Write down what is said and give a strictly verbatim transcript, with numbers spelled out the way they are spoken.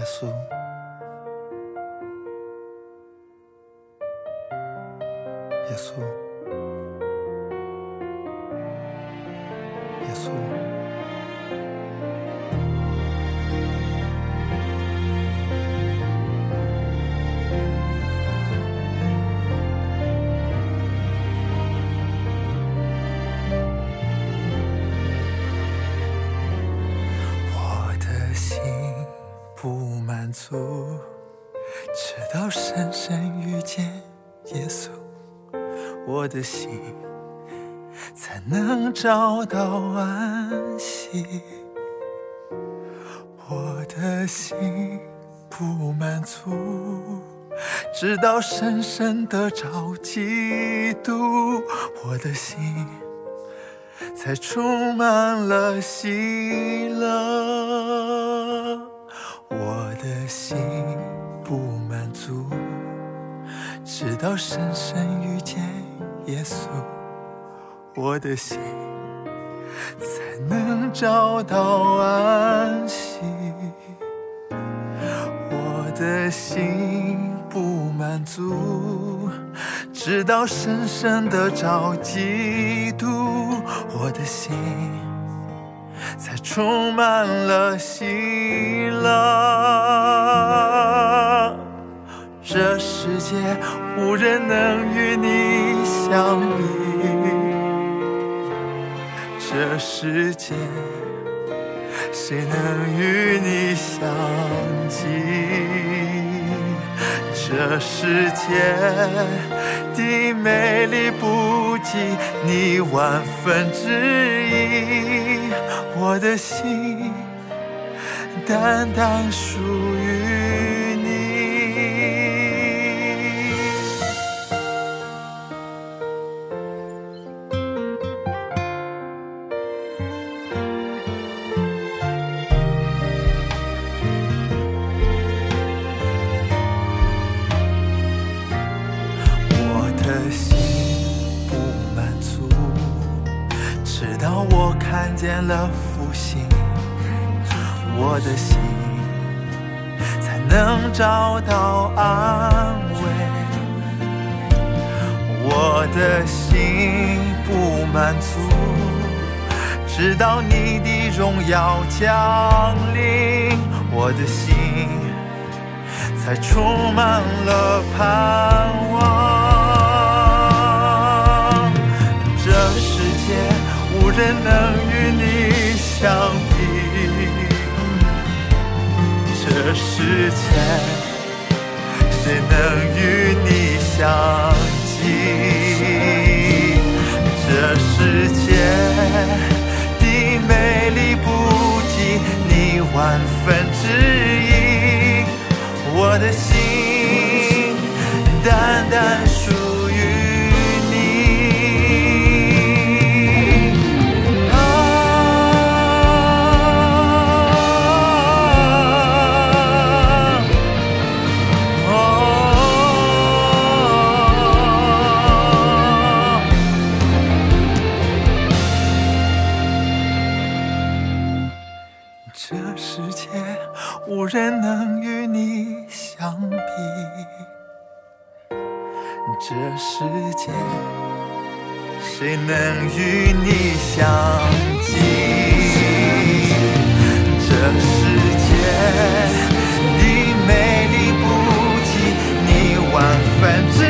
稣，耶稣，耶稣。我的心不满足，直到深深遇见耶稣，我的心才能找到安息。我的心不满足，直到深深地找基督，我的心才充满了喜乐。我的心不满足，直到深深遇见耶稣，我的心才能找到安息。我的心不满足，直到深深地找基督，我的心才充满了喜乐。这世界无人能与你相比，这世界谁能与你相及？这世界的美丽不及你万分之一，我的心单单属于你。我的心不满足，直到我看见了复兴，我的心才能找到安慰。我的心不满足，直到你的荣耀降临，我的心才充满了盼望。这世界无人能与你相比，这世界谁能与你相及？这世界的美丽不及你万分之一，我的心单单属于你。这世界无人能与你相比，这世界谁能与你相及？这世界的美丽不及你万分之